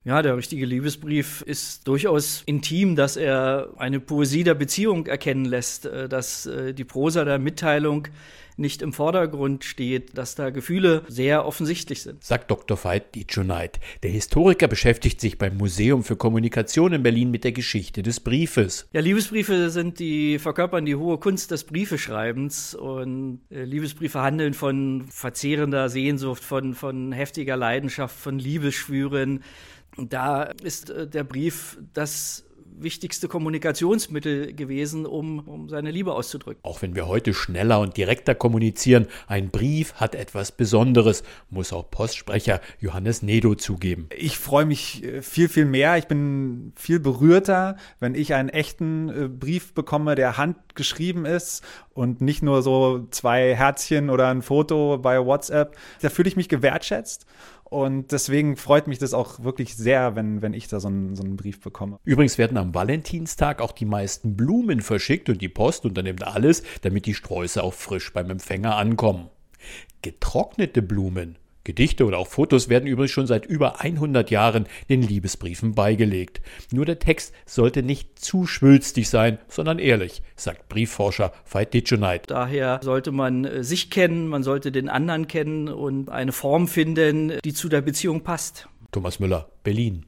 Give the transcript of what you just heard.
Ja, der richtige Liebesbrief ist durchaus intim, dass er eine Poesie der Beziehung erkennen lässt, dass die Prosa der Mitteilung nicht im Vordergrund steht, dass da Gefühle sehr offensichtlich sind. Sagt Dr. Veit Ditschoneit. Der Historiker beschäftigt sich beim Museum für Kommunikation in Berlin mit der Geschichte des Briefes. Ja, Liebesbriefe verkörpern die hohe Kunst des Briefeschreibens und Liebesbriefe handeln von verzehrender Sehnsucht, von heftiger Leidenschaft, von Liebesschwüren. Da ist der Brief das wichtigste Kommunikationsmittel gewesen, um seine Liebe auszudrücken. Auch wenn wir heute schneller und direkter kommunizieren, ein Brief hat etwas Besonderes, muss auch Postsprecher Johannes Nedo zugeben. Ich freue mich viel mehr. Ich bin viel berührter, wenn ich einen echten Brief bekomme, der handgeschrieben ist und nicht nur so 2 Herzchen oder ein Foto bei WhatsApp. Da fühle ich mich gewertschätzt. Und deswegen freut mich das auch wirklich sehr, wenn ich da so einen Brief bekomme. Übrigens werden am Valentinstag auch die meisten Blumen verschickt und die Post unternimmt alles, damit die Sträuße auch frisch beim Empfänger ankommen. Getrocknete Blumen, Gedichte oder auch Fotos werden übrigens schon seit über 100 Jahren den Liebesbriefen beigelegt. Nur der Text sollte nicht zu schwülstig sein, sondern ehrlich, sagt Briefforscher Veit Ditschoneit. Daher sollte man sich kennen, man sollte den anderen kennen und eine Form finden, die zu der Beziehung passt. Thomas Müller, Berlin.